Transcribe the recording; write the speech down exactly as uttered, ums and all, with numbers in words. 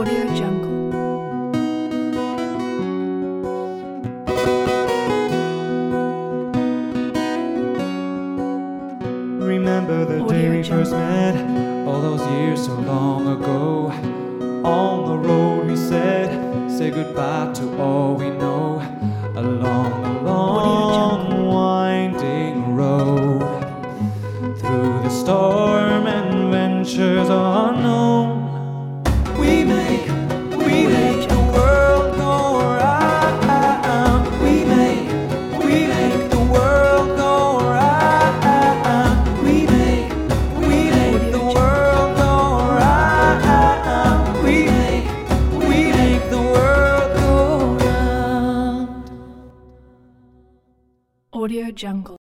Audio Jungle. Remember the day we first met, all those years so long ago. On the road we said, say goodbye to all we know. Along a long winding road, through the storm and ventures unknown. We make, we make the world go round. We make, we make the world go round. We make, we make the world go round. We make, we make the world go round. Audio Jungle.